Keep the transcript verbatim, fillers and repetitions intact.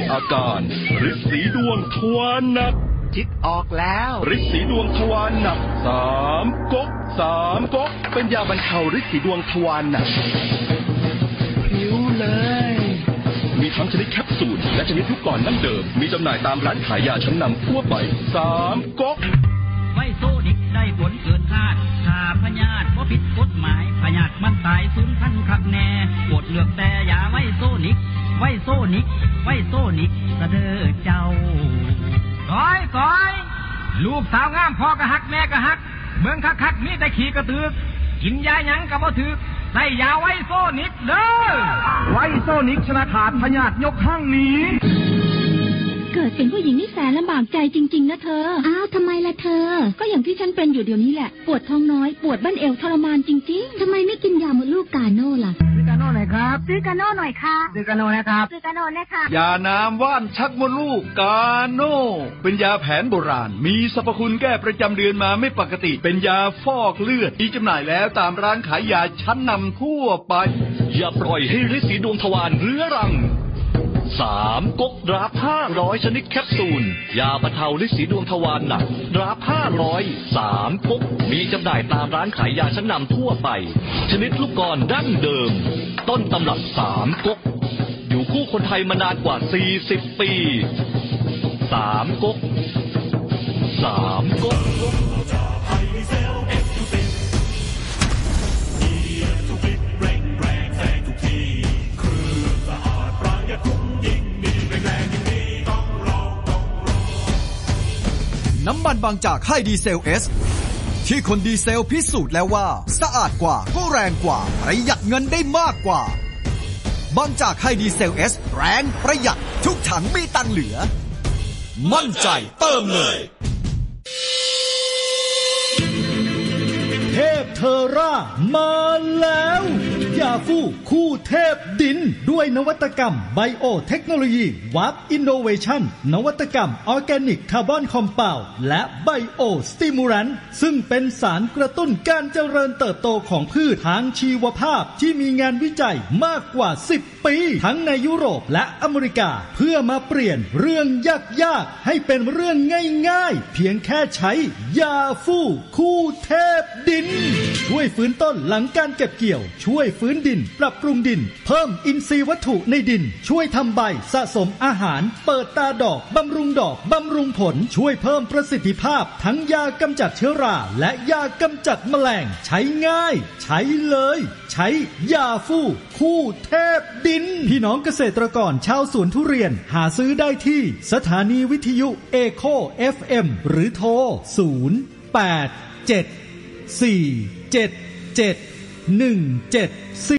อาการฤทธิ์สีดวงทวารหนักคิดออกแล้วฤทธิ์สีดวงทวารหนักสามก๊กสามก๊กเป็นยาบรรเทาฤทธิ์สีดวงทวารหนักผิวเลยมีทั้งชนิดแคปซูลและชนิดลูกกลอนดั้งเดิมมีจำหน่ายตามร้านขายยาชั้นนำทั่วไปสามก๊กไวโซนิกได้ผลเกินคาดถ้าพยาธิบ่ผิดกฎหมายพยาธิมันตายสูญพันธุ์คักแน่โปรดเลือกแต่ยาไวโซนิกไวโซนิกไวโซนิกสะเด้อเจ้าก้อยก้อยลูกสาวงามพ่อกะฮักแม่กะฮักเมืองคักคักมีแต่ขี้กระตือกกินยาหยังกะบ่ถึกใส่ยาไวโซนิกเด้อไวโซนิกชนะขาดพยาธิยกห้างนี้เกิดเป็นผู้หญิงนี่แสนลำบากใจจริงๆนะเธออ้าวทำไมล่ะเธอก็อย่างที่ฉันเป็นอยู่เดี๋ยวนี้แหละปวดท้องน้อยปวดบั้นเอวทรมานจริงๆทำไมไม่กินยาหมดลูกกาโน่ล่ะซื้อกาโน่หน่อยครับซื้อกาโน่หน่อยค่ะซื้อกาโน่นะครับซื้อกาโน่นะคะยาน้ำว่านชักมดลูกกาโน่เป็นยาแผนโบราณมีสรรพคุณแก้ประจำเดือนมาไม่ปกติเป็นยาฟอกเลือดมีจำหน่ายแล้วตามร้านขายยาชั้นนำทั่วไปอย่าปล่อยให้ฤทธิ์สีดวงทวารเรื้อรังสามก๊กดราฟห้าร้อยชนิดแคปซูลยาบรรเทาฤทธิ์สีดวงทวารหนักดราฟห้าร้อยสามก๊กมีจำหน่ายตามร้านขายยาชั้นนำทั่วไปชนิดลูกกลอนดั้งเดิมต้นตำรับสามก๊กอยู่คู่คนไทยมานานกว่าสี่สิบปีสามก๊กสามก๊กน้ำมันบางจากไฮดีเซล เอส ที่คนดีเซลพิสูจน์แล้วว่าสะอาดกว่าก็แรงกว่าประหยัดเงินได้มากกว่าบางจากไฮดีเซล เอส แรงประหยัดทุกถังมีตังค์เหลือมั่นใจเติมเลยเทพเทอร่ามาแล้วยาฟูคู่เทพดินด้วยนวัตกรรมไบโอเทคโนโลยีวับอินโนเวชั่นนวัตกรรมออร์แกนิกคาร์บอนคอมเพลและไบโอสติมูรันซึ่งเป็นสารกระตุ้นการเจริญเติบโตของพืชทางชีวภาพที่มีงานวิจัยมากกว่าสิบปีทั้งในยุโรปและอเมริกาเพื่อมาเปลี่ยนเรื่องยากๆให้เป็นเรื่องง่ายๆเพียงแค่ใช้ยาฟูคู่เทพดินช่วยฟื้นต้นหลังการเก็บเกี่ยวช่วยฟื้นดินปรับปรุงดินเพิ่มอินทรีย์วัตถุในดินช่วยทำใบสะสมอาหารเปิดตาดอกบำรุงดอกบำรุงผลช่วยเพิ่มประสิทธิภาพทั้งยากำจัดเชื้อราและยากำจัดแมลงใช้ง่ายใช้เลยใช้ยาฟูคู่เทพดินพี่น้องเกษตรกรชาวสวนทุเรียนหาซื้อได้ที่สถานีวิทยุเอโค เอฟ เอ็ม หรือโทรศูนย์ แปด เจ็ด สี่ เจ็ด เจ็ด หนึ่ง เจ็ด